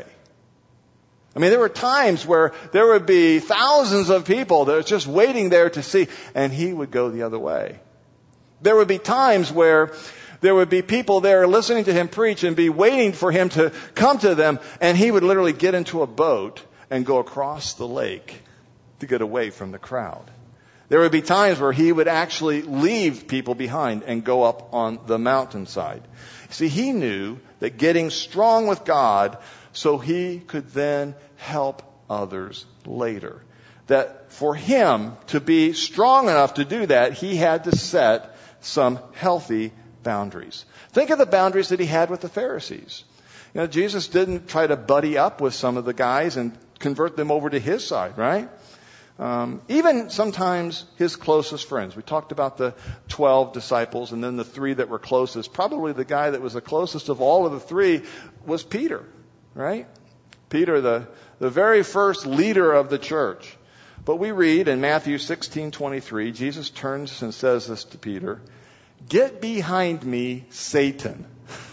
I mean, there were times where there would be thousands of people that were just waiting there to see, and He would go the other way. There would be times where there would be people there listening to Him preach and be waiting for Him to come to them, and He would literally get into a boat and go across the lake to get away from the crowd. There would be times where He would actually leave people behind and go up on the mountainside. See, He knew that getting strong with God so He could then help others later. That for Him to be strong enough to do that, He had to set some healthy boundaries. Think of the boundaries that He had with the Pharisees. You know, Jesus didn't try to buddy up with some of the guys and convert them over to His side, right? Even sometimes His closest friends. We talked about the 12 disciples and then the 3 that were closest. Probably the guy that was the closest of all of the 3 was Peter, right? Peter, the very first leader of the church. But we read in Matthew 16:23, Jesus turns and says this to Peter, "Get behind me, Satan.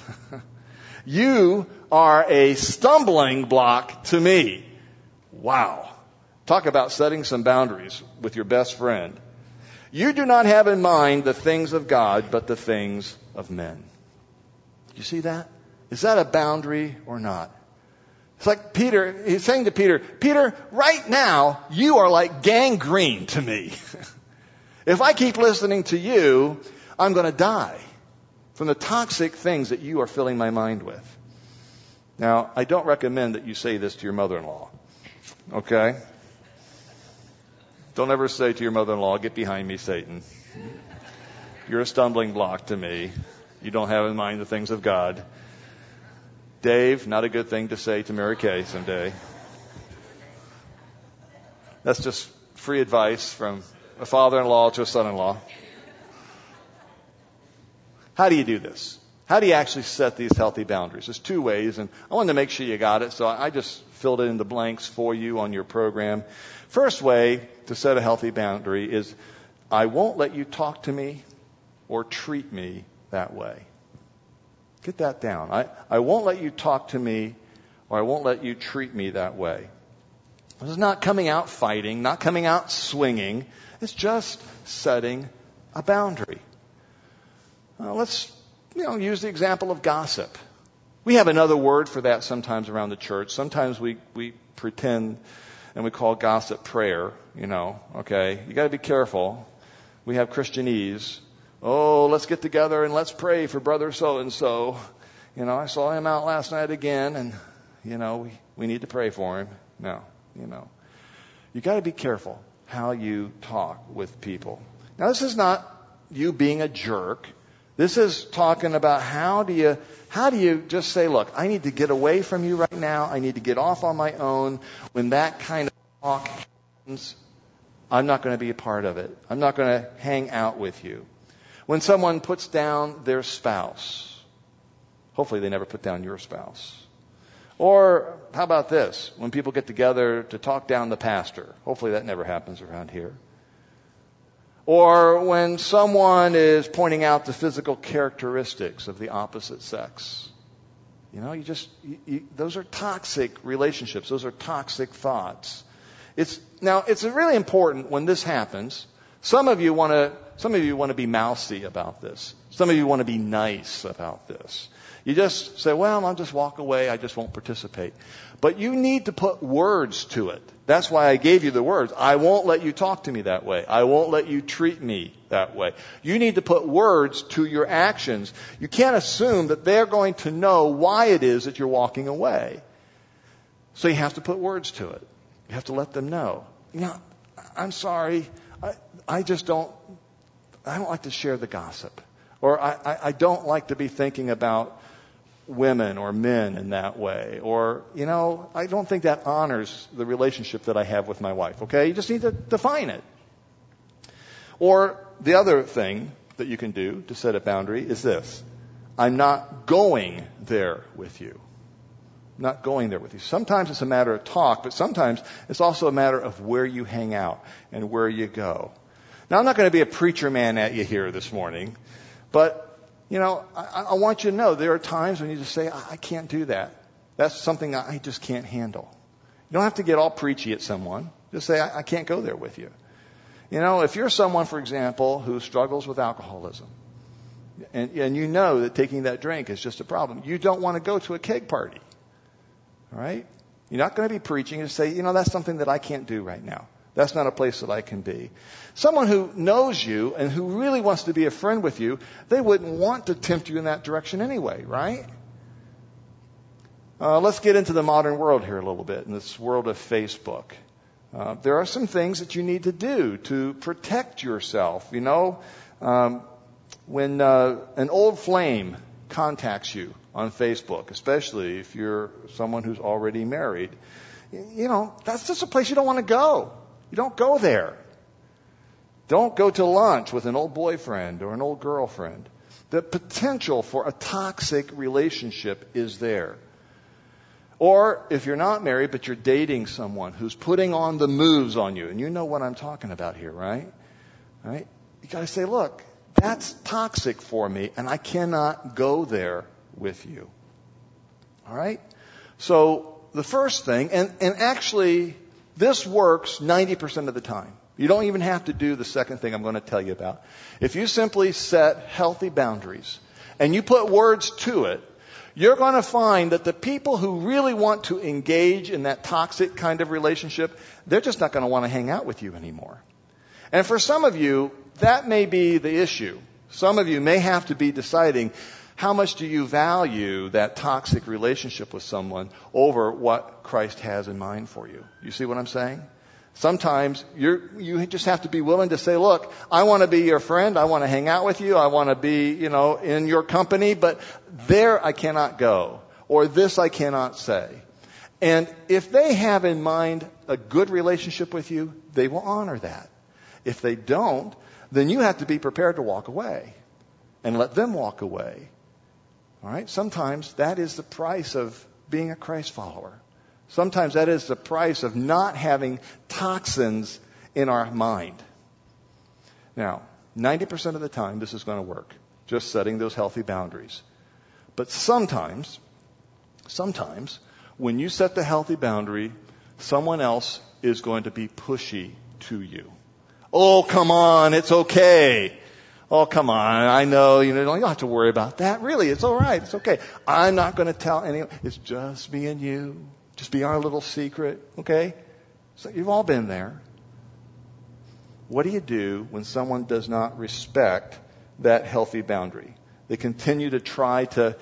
You are a stumbling block to me." Wow. Talk about setting some boundaries with your best friend. "You do not have in mind the things of God, but the things of men." You see that? Is that a boundary or not? It's like Peter, he's saying to Peter, "Peter, right now, you are like gangrene to me. If I keep listening to you, I'm going to die from the toxic things that you are filling my mind with." Now, I don't recommend that you say this to your mother-in-law. Okay? Don't ever say to your mother-in-law, "Get behind me, Satan. You're a stumbling block to me. You don't have in mind the things of God." Dave, not a good thing to say to Mary Kay someday. That's just free advice from a father-in-law to a son-in-law. How do you do this? How do you actually set these healthy boundaries? There's two ways, and I wanted to make sure you got it, so I just filled in the blanks for you on your program. First way to set a healthy boundary is, I won't let you talk to me or treat me that way. Get that down. I won't let you talk to me or I won't let you treat me that way. This is not coming out fighting, not coming out swinging. It's just setting a boundary. Let's use the example of gossip. We have another word for that sometimes around the church. Sometimes we pretend and we call gossip prayer, okay? You got to be careful. We have Christianese. Oh, let's get together and let's pray for brother so-and-so. I saw him out last night again, and, we need to pray for him. No, You got to be careful how you talk with people. Now, this is not you being a jerk. This is talking about how do you just say, look, I need to get away from you right now. I need to get off on my own. When that kind of talk happens, I'm not going to be a part of it. I'm not going to hang out with you. When someone puts down their spouse, hopefully they never put down your spouse. Or how about this? When people get together to talk down the pastor, hopefully that never happens around here. Or when someone is pointing out the physical characteristics of the opposite sex. Those are toxic relationships. Those are toxic thoughts. It's really important when this happens. Some of you want to be mousy about this. Some of you want to be nice about this. You just say, well, I'll just walk away. I just won't participate. But you need to put words to it. That's why I gave you the words. I won't let you talk to me that way. I won't let you treat me that way. You need to put words to your actions. You can't assume that they're going to know why it is that you're walking away. So you have to put words to it. You have to let them know. I'm sorry. I don't like to share the gossip. Or I don't like to be thinking about women or men in that way. Or, I don't think that honors the relationship that I have with my wife. Okay? You just need to define it. Or the other thing that you can do to set a boundary is this. I'm not going there with you. I'm not going there with you. Sometimes it's a matter of talk, but sometimes it's also a matter of where you hang out and where you go. Now, I'm not going to be a preacher man at you here this morning, but I want you to know there are times when you just say, I can't do that. That's something I just can't handle. You don't have to get all preachy at someone. Just say, I can't go there with you. If you're someone, for example, who struggles with alcoholism, and you know that taking that drink is just a problem, you don't want to go to a keg party. All right? You're not going to be preaching and say, that's something that I can't do right now. That's not a place that I can be. Someone who knows you and who really wants to be a friend with you, they wouldn't want to tempt you in that direction anyway, right? Let's get into the modern world here a little bit, in this world of Facebook. There are some things that you need to do to protect yourself. When an old flame contacts you on Facebook, especially if you're someone who's already married, that's just a place you don't want to go. You don't go there. Don't go to lunch with an old boyfriend or an old girlfriend. The potential for a toxic relationship is there. Or if you're not married, but you're dating someone who's putting on the moves on you, and you know what I'm talking about here, right? Right? You got to say, look, that's toxic for me, and I cannot go there with you. All right? So the first thing, and actually, this works 90% of the time. You don't even have to do the second thing I'm going to tell you about. If you simply set healthy boundaries and you put words to it, you're going to find that the people who really want to engage in that toxic kind of relationship, they're just not going to want to hang out with you anymore. And for some of you, that may be the issue. Some of you may have to be deciding, how much do you value that toxic relationship with someone over what Christ has in mind for you? You see what I'm saying? Sometimes you just have to be willing to say, look, I want to be your friend. I want to hang out with you. I want to be, in your company, but there I cannot go. Or this I cannot say. And if they have in mind a good relationship with you, they will honor that. If they don't, then you have to be prepared to walk away and let them walk away. All right? Sometimes that is the price of being a Christ follower. Sometimes that is the price of not having toxins in our mind. Now, 90% of the time this is going to work, just setting those healthy boundaries. But sometimes, when you set the healthy boundary, someone else is going to be pushy to you. Oh, come on, it's okay. Oh, come on, I know, you don't have to worry about that. Really, it's all right, it's okay. I'm not going to tell anyone. It's just me and you. Just be our little secret, okay? So you've all been there. What do you do when someone does not respect that healthy boundary? They continue to try to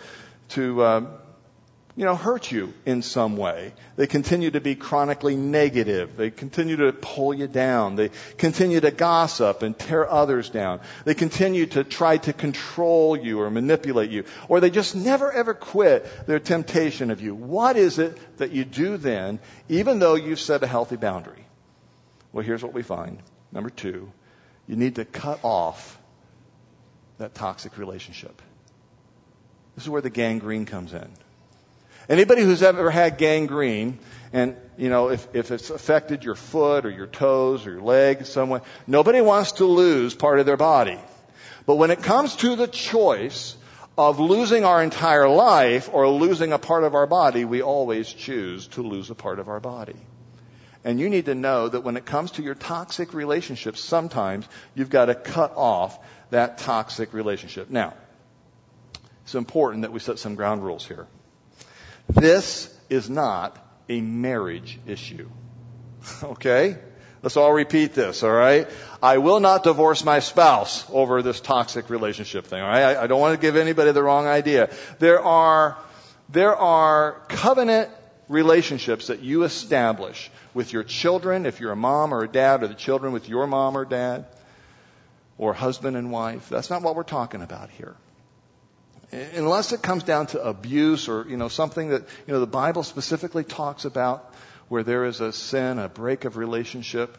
hurt you in some way. They continue to be chronically negative. They continue to pull you down. They continue to gossip and tear others down. They continue to try to control you or manipulate you. Or they just never ever quit their temptation of you. What is it that you do then, even though you've set a healthy boundary? Well, here's what we find. Number 2, you need to cut off that toxic relationship. This is where the gangrene comes in. Anybody who's ever had gangrene, and, if it's affected your foot or your toes or your leg somewhere, nobody wants to lose part of their body. But when it comes to the choice of losing our entire life or losing a part of our body, we always choose to lose a part of our body. And you need to know that when it comes to your toxic relationships, sometimes you've got to cut off that toxic relationship. Now, it's important that we set some ground rules here. This is not a marriage issue. Okay? Let's all repeat this, all right? I will not divorce my spouse over this toxic relationship thing, all right? I don't want to give anybody the wrong idea. There are covenant relationships that you establish with your children, if you're a mom or a dad, or the children with your mom or dad, or husband and wife. That's not what we're talking about here. Unless it comes down to abuse or, something that, the Bible specifically talks about where there is a sin, a break of relationship,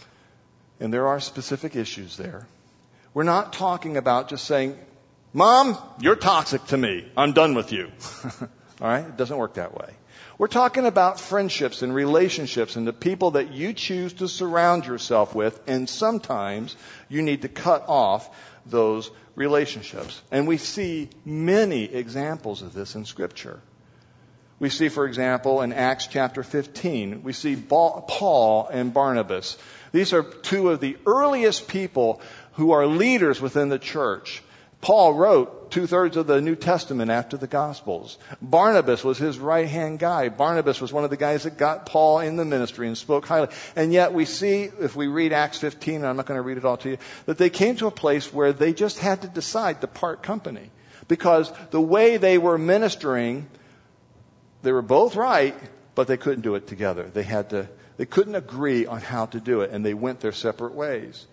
and there are specific issues there. We're not talking about just saying, Mom, you're toxic to me. I'm done with you. All right? It doesn't work that way. We're talking about friendships and relationships and the people that you choose to surround yourself with, and sometimes you need to cut off those relationships. And we see many examples of this in Scripture. We see, for example, in Acts chapter 15, we see Paul and Barnabas. These are two of the earliest people who are leaders within the church. Paul wrote 2/3 of the New Testament after the Gospels. Barnabas was his right-hand guy. Barnabas was one of the guys that got Paul in the ministry and spoke highly. And yet we see, if we read Acts 15, and I'm not going to read it all to you, that they came to a place where they just had to decide to part company. Because the way they were ministering, they were both right, but they couldn't do it together. They couldn't agree on how to do it, and they went their separate ways.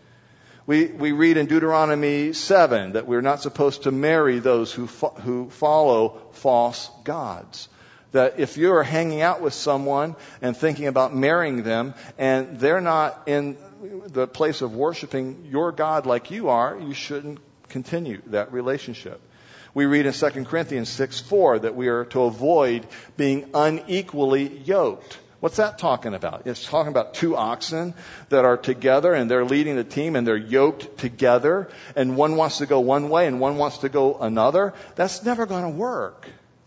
We read in Deuteronomy 7 that we're not supposed to marry those who follow false gods. That if you're hanging out with someone and thinking about marrying them and they're not in the place of worshiping your God like you are, you shouldn't continue that relationship. We read in 2 Corinthians 6:4 that we are to avoid being unequally yoked. What's that talking about? It's talking about 2 oxen that are together and they're leading the team and they're yoked together and one wants to go one way and one wants to go another. That's never going to work.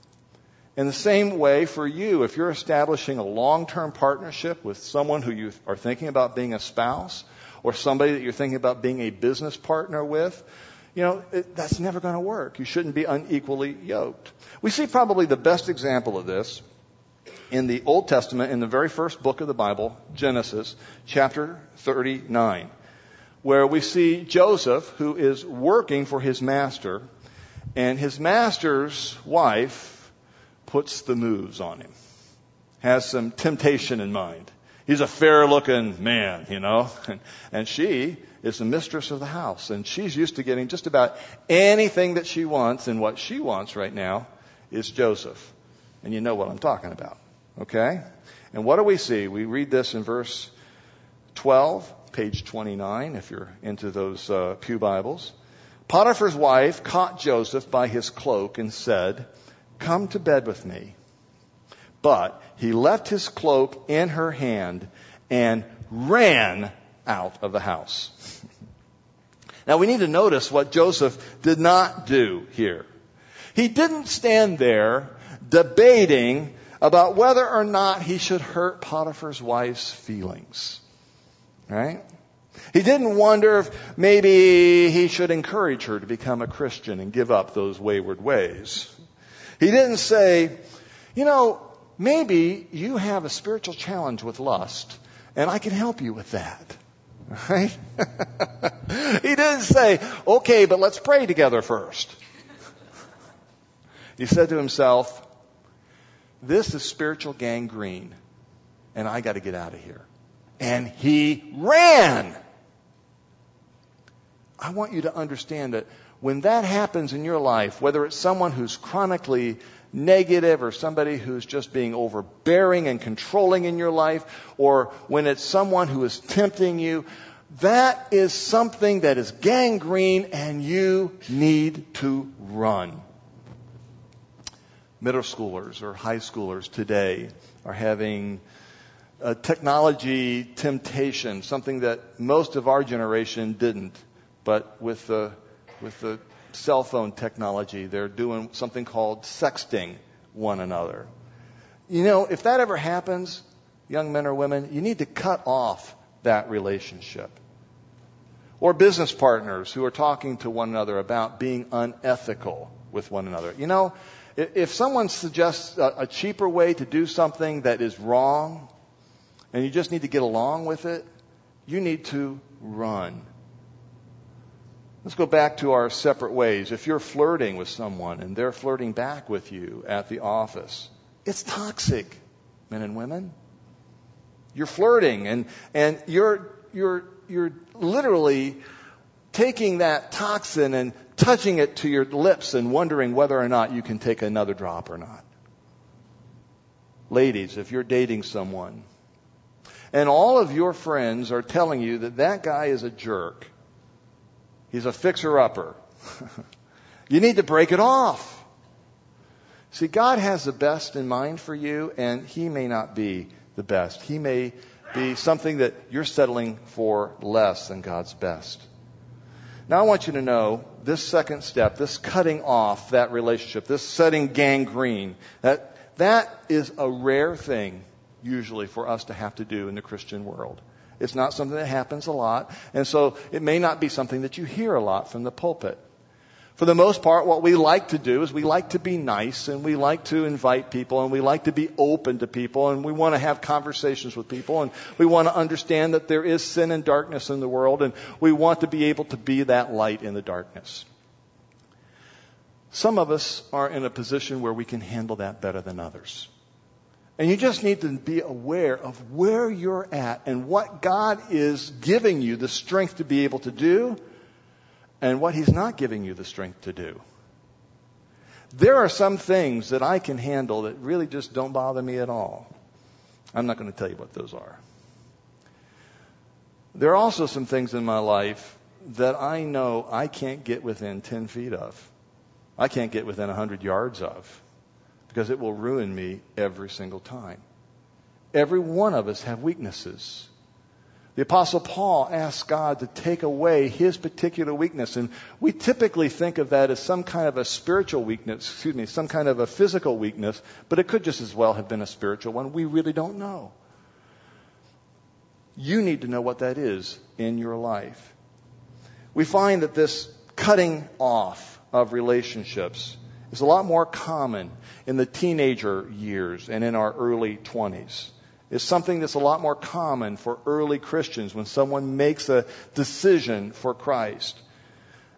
In the same way for you, if you're establishing a long-term partnership with someone who you are thinking about being a spouse or somebody that you're thinking about being a business partner with, that's never going to work. You shouldn't be unequally yoked. We see probably the best example of this in the Old Testament, in the very first book of the Bible, Genesis, chapter 39, where we see Joseph, who is working for his master, And his master's wife puts the moves on him, has some temptation in mind. He's a fair-looking man, and she is the mistress of the house, and she's used to getting just about anything that she wants, and what she wants right now is Joseph. And you know what I'm talking about, okay? And what do we see? We read this in verse 12, page 29, if you're into those pew Bibles. Potiphar's wife caught Joseph by his cloak and said, "Come to bed with me." But he left his cloak in her hand and ran out of the house. Now we need to notice what Joseph did not do here. He didn't stand there debating about whether or not he should hurt Potiphar's wife's feelings. Right? He didn't wonder if maybe he should encourage her to become a Christian and give up those wayward ways. He didn't say, maybe you have a spiritual challenge with lust, and I can help you with that. Right? He didn't say, okay, but let's pray together first. He said to himself, this is spiritual gangrene, and I got to get out of here. And he ran. I want you to understand that when that happens in your life, whether it's someone who's chronically negative or somebody who's just being overbearing and controlling in your life, or when it's someone who is tempting you, that is something that is gangrene and you need to run. Middle schoolers or high schoolers today are having a technology temptation, something that most of our generation didn't. But with the cell phone technology, they're doing something called sexting one another. If that ever happens, young men or women, you need to cut off that relationship. Or business partners who are talking to one another about being unethical with one another. If someone suggests a cheaper way to do something that is wrong, and you just need to get along with it, you need to run. Let's go back to our separate ways. If you're flirting with someone and they're flirting back with you at the office, it's toxic, men and women. You're flirting and you're literally taking that toxin and touching it to your lips and wondering whether or not you can take another drop or not. Ladies, if you're dating someone and all of your friends are telling you that guy is a jerk, he's a fixer-upper, you need to break it off. See, God has the best in mind for you, and He may not be the best. He may be something that you're settling for less than God's best. Now I want you to know this second step, this cutting off that relationship, this setting gangrene, that is a rare thing usually for us to have to do in the Christian world. It's not something that happens a lot, and so it may not be something that you hear a lot from the pulpit. For the most part, what we like to do is we like to be nice, and we like to invite people, and we like to be open to people, and we want to have conversations with people, and we want to understand that there is sin and darkness in the world, and we want to be able to be that light in the darkness. Some of us are in a position where we can handle that better than others. And you just need to be aware of where you're at and what God is giving you the strength to be able to do and what He's not giving you the strength to do. There are some things that I can handle that really just don't bother me at all. I'm not going to tell you what those are. There are also some things in my life that I know I can't get within 10 feet of. I can't get within 100 yards of. Because it will ruin me every single time. Every one of us have weaknesses. The Apostle Paul asked God to take away his particular weakness. And we typically think of that as some kind of a spiritual weakness, some kind of a physical weakness. But it could just as well have been a spiritual one. We really don't know. You need to know what that is in your life. We find that this cutting off of relationships is a lot more common in the teenager years and in our early 20s. It's something that's a lot more common for early Christians when someone makes a decision for Christ.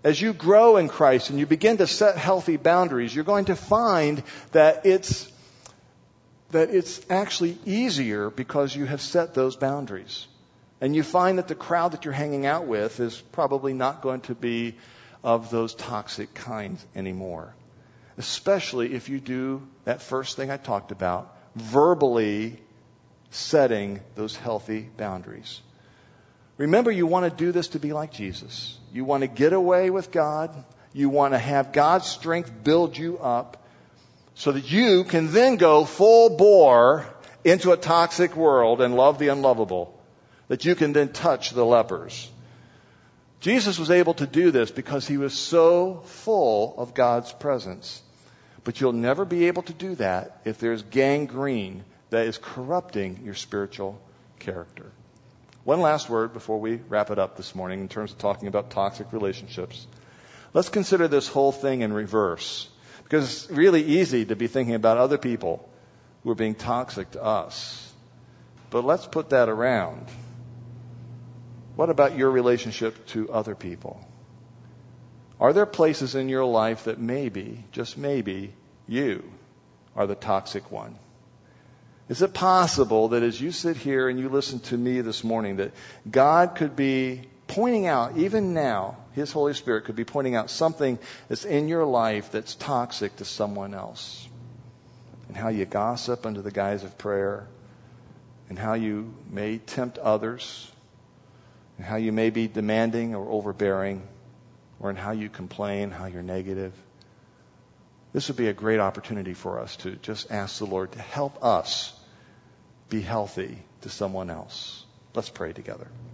As you grow in Christ and you begin to set healthy boundaries, you're going to find that it's actually easier because you have set those boundaries. And you find that the crowd that you're hanging out with is probably not going to be of those toxic kinds anymore. Especially if you do that first thing I talked about, verbally setting those healthy boundaries. Remember, you want to do this to be like Jesus. You want to get away with God. You want to have God's strength build you up so that you can then go full bore into a toxic world and love the unlovable. That you can then touch the lepers. Jesus was able to do this because he was so full of God's presence. But you'll never be able to do that if there's gangrene that is corrupting your spiritual character. One last word before we wrap it up this morning in terms of talking about toxic relationships. Let's consider this whole thing in reverse. Because it's really easy to be thinking about other people who are being toxic to us. But let's put that around. What about your relationship to other people? Are there places in your life that maybe, just maybe, you are the toxic one? Is it possible that as you sit here and you listen to me this morning, that God could be pointing out, even now, His Holy Spirit could be pointing out something that's in your life that's toxic to someone else? And how you gossip under the guise of prayer, and how you may tempt others, and how you may be demanding or overbearing, or in how you complain, how you're negative. This would be a great opportunity for us to just ask the Lord to help us be healthy to someone else. Let's pray together.